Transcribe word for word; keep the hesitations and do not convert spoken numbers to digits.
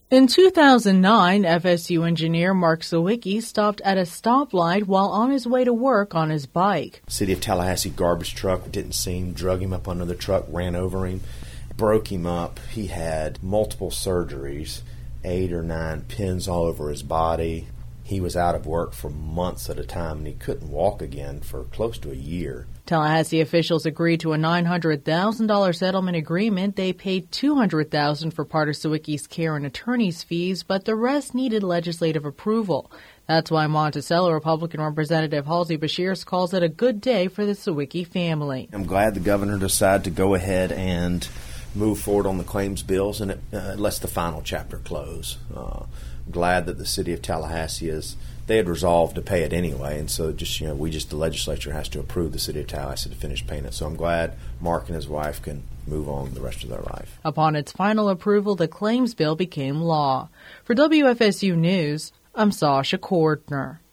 In two thousand nine, F S U engineer Mark Sawicki stopped at a stoplight while on his way to work on his bike. City of Tallahassee garbage truck didn't see him, drug him up under the truck, ran over him, broke him up. He had multiple surgeries, eight or nine pins all over his body. He was out of work for months at a time, and he couldn't walk again for close to a year. Tallahassee officials agreed to a nine hundred thousand dollars settlement agreement. They paid two hundred thousand dollars for part of Sawicki's care and attorney's fees, but the rest needed legislative approval. That's why Monticello Republican Representative Halsey Beshears calls it a good day for the Sawicki family. I'm glad the governor decided to go ahead and move forward on the claims bills, and it uh, lets the final chapter close. Uh, I'm glad that the city of Tallahassee is, they had resolved to pay it anyway, and so just, you know, we just, the legislature has to approve the city of Tallahassee to finish paying it. So I'm glad Mark and his wife can move on the rest of their life. Upon its final approval, the claims bill became law. For W F S U News, I'm Sasha Cordner.